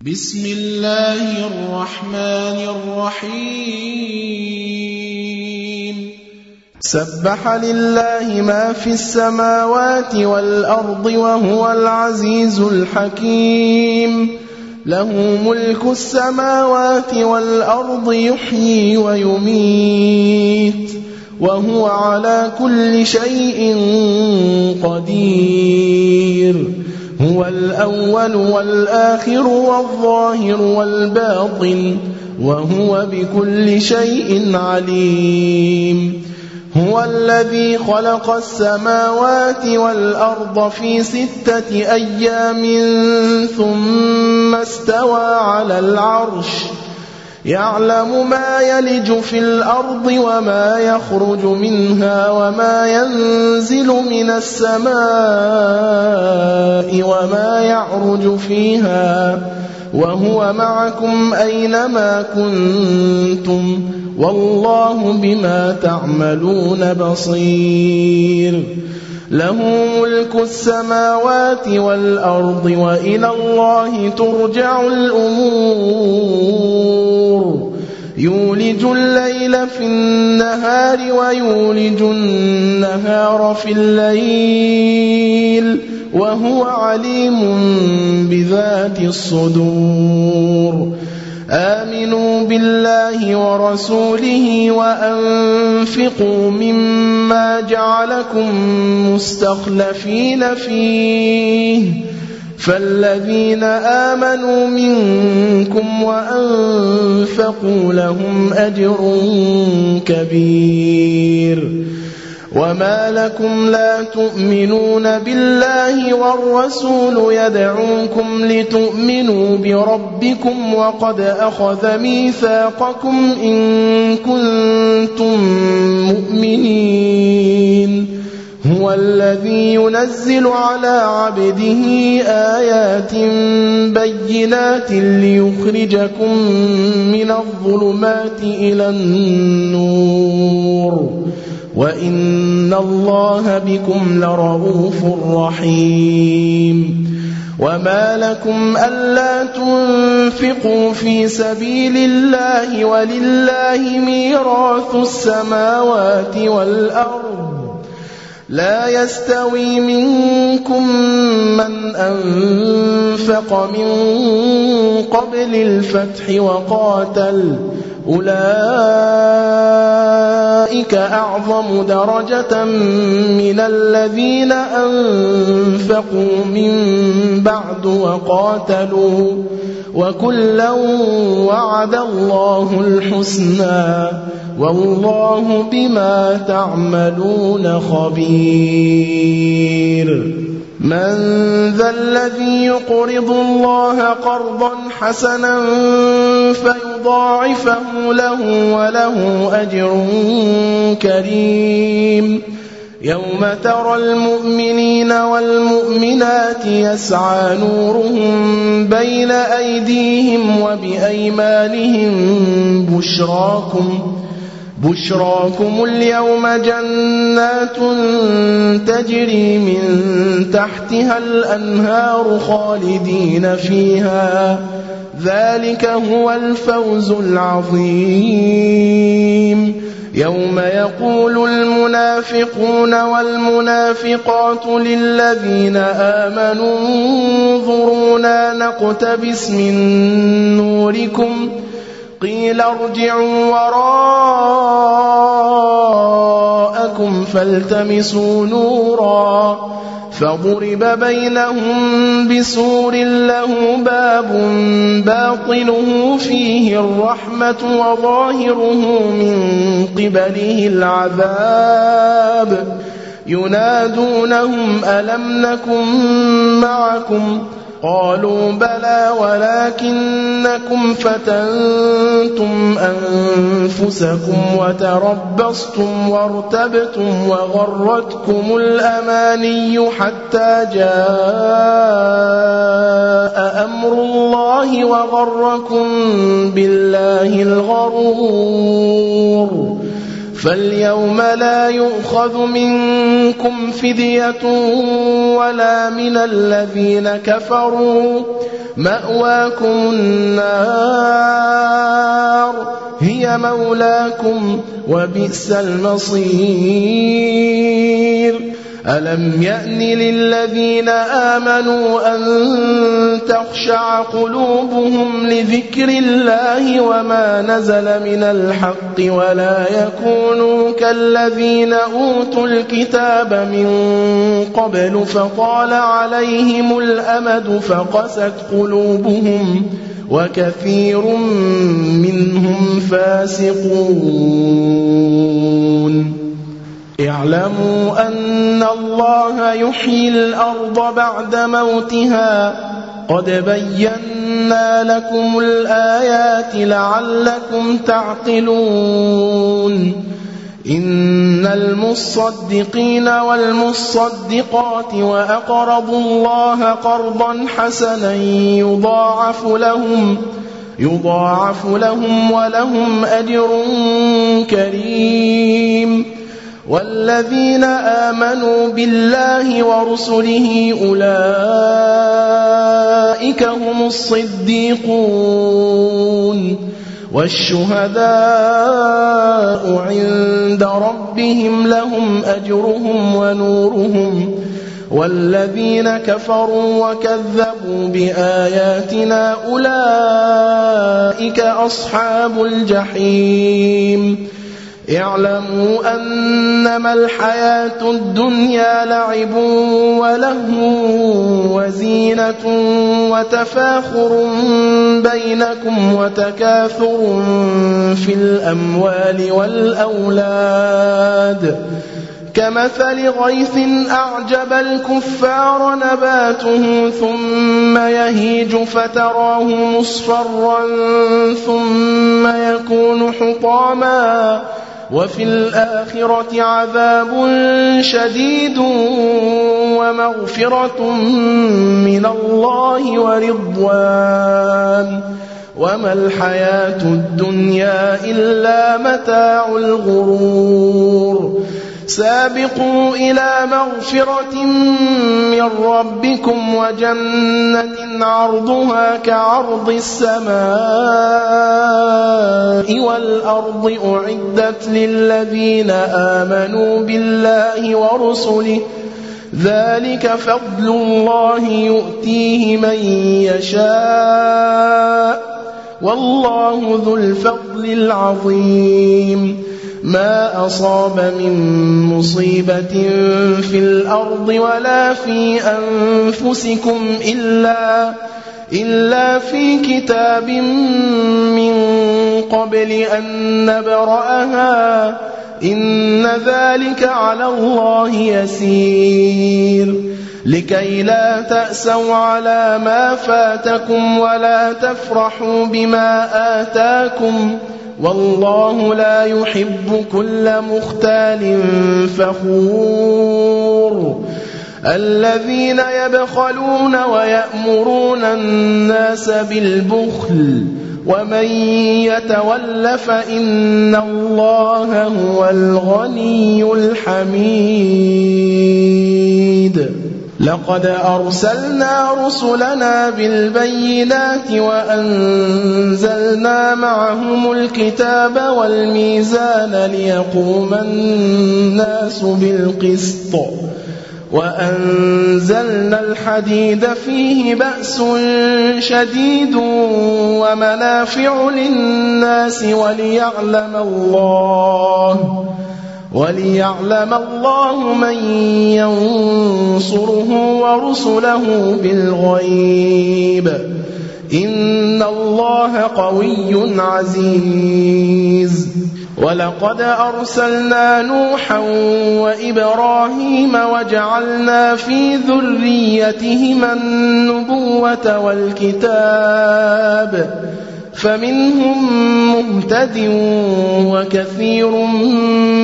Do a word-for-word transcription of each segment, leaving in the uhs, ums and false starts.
بسم الله الرحمن الرحيم سبح لله ما في السماوات والأرض وهو العزيز الحكيم له ملك السماوات والأرض يحيي ويميت وهو على كل شيء قدير هو الأول والآخر والظاهر والباطن وهو بكل شيء عليم هو الذي خلق السماوات والأرض في ستة أيام ثم استوى على العرش يعلم ما يلج في الأرض وما يخرج منها وما ينزل من السماء وما يعرج فيها وهو معكم أينما كنتم والله بما تعملون بصير له ملك السماوات والأرض وإلى الله ترجع الأمور يولج الليل في النهار ويولج النهار في الليل وهو عليم بذات الصدور آمنوا بالله ورسوله وأنفقوا مما جعلكم مستخلفين فيه فالذين آمنوا منكم وأنفقوا لهم أجر كبير وما لكم لا تؤمنون بالله والرسول يدعوكم لتؤمنوا بربكم وقد أخذ ميثاقكم إن كنتم مؤمنين هو الذي ينزل على عبده آيات بينات ليخرجكم من الظلمات إلى النور وإن الله بكم لرؤوف رحيم وما لكم ألا تنفقوا في سبيل الله ولله ميراث السماوات والأرض لا يستوي منكم من أنفق من قبل الفتح وقاتل أولئك أعظم درجة من الذين أنفقوا من بعد وقاتلوا وكلا وعد الله الحسنى والله بما تعملون خبير من ذا الذي يقرض الله قرضا حسنا فيضاعفه له وله أجر كريم يوم ترى المؤمنين والمؤمنات يسعى نورهم بين أيديهم وبأيمانهم بشراكم بشراكم اليوم جنات تجري من تحتها الأنهار خالدين فيها ذلك هو الفوز العظيم يوم يقول المنافقون والمنافقات للذين آمنوا انظرونا نقتبس من نوركم قيل ارجعوا وراءكم فالتمسوا نورا فضرب بينهم بسور له باب باطنه فيه الرحمة وظاهره من قبله العذاب ينادونهم ألم نكن معكم قالوا بلى ولكنكم فتنتم أنفسكم وتربصتم وارتبتم وغرتكم الأماني حتى جاء أمر الله وغركم بالله الغرور فاليوم لا يؤخذ منكم فدية ولا من الذين كفروا، مأواكم النار هي مولاكم وبئس المصير. ألم يأن للذين آمنوا أن تخشع قلوبهم لذكر الله وما نزل من الحق ولا يكونوا كالذين أوتوا الكتاب من قبل فطال عليهم الأمد فقست قلوبهم وكثير منهم فاسقون. اعلموا أن الله يحيي الأرض بعد موتها قد بينا لكم الآيات لعلكم تعقلون. إن المصدقين والمصدقات وأقرضوا الله قرضا حسنا يضاعف لهم يضاعف لهم ولهم أجر كريم. والذين آمنوا بالله ورسله أولئك هم الصديقون والشهداء عند ربهم لهم أجرهم ونورهم. والذين كفروا وكذبوا بآياتنا أولئك أصحاب الجحيم. اعلموا أنما الحياة الدنيا لعب ولهو وزينة وتفاخر بينكم وتكاثر في الأموال والأولاد كمثل غيث أعجب الكفار نباته ثم يهيج فتراه مصفرا ثم يكون حطاما وفي الآخرة عذاب شديد ومغفرة من الله ورضوان وما الحياة الدنيا إلا متاع الغرور. سابقوا إلى مغفرة من ربكم وجنة عرضها كعرض السماء والأرض أعدت للذين آمنوا بالله ورسله ذلك فضل الله يؤتيه من يشاء والله ذو الفضل العظيم. ما أصاب من مصيبة في الأرض ولا في أنفسكم إلا, إلا في كتاب من قبل أن نبرأها إن ذلك على الله يسير. لكي لا تأسوا على ما فاتكم ولا تفرحوا بما آتاكم والله لا يحب كل مختال فخور. الذين يبخلون ويأمرون الناس بالبخل ومن يتول فإن الله هو الغني الحميد. لقد أرسلنا رسلنا بالبينات وأنزلنا معهم الكتاب والميزان ليقوم الناس بالقسط وأنزلنا الحديد فيه بأس شديد ومنافع للناس وليعلم الله وليعلم الله من ينصره ورسله بالغيب إن الله قوي عزيز. ولقد أرسلنا نوحا وإبراهيم وجعلنا في ذريتهما النبوة والكتاب فمنهم مهتد وكثير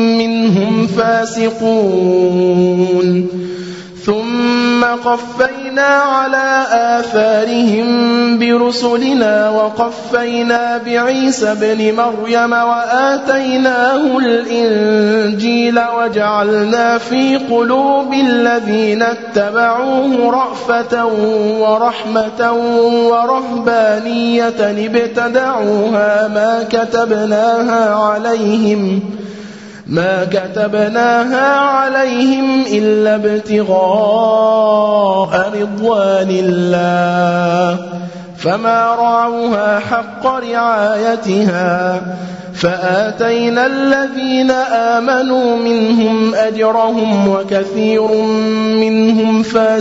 منهم فاسقون. ثم قفينا فانقلبنا على آثارهم برسلنا وقفينا بعيسى ابن مريم وآتيناه الإنجيل وجعلنا في قلوب الذين اتبعوه رأفة ورحمة ورهبانية ابتدعوها ما كتبناها عليهم ما كتبناها عليهم إلا ابتغاء رضوان الله فما رعوها حق رعايتها فآتينا الذين آمنوا منهم أجرهم وكثير منهم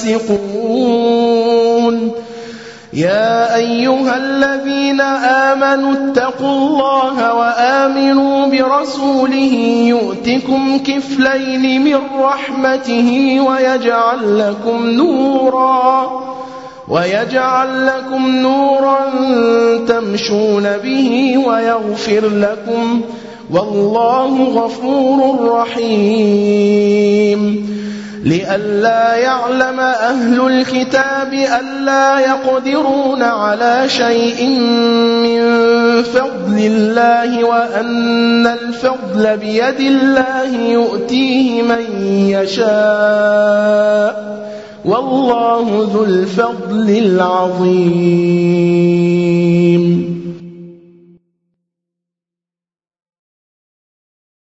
فاسقون. يا أيها الذين آمنوا اتقوا الله وآمنوا برسوله يؤتكم كفلين من رحمته ويجعل لكم نورا ويجعل لكم نورا تمشون به ويغفر لكم والله غفور رحيم. لئلا يعلم أهل الكتاب ألا يقدرون على شيء من فضل الله وأن الفضل بيد الله يؤتيه من يشاء والله ذو الفضل العظيم.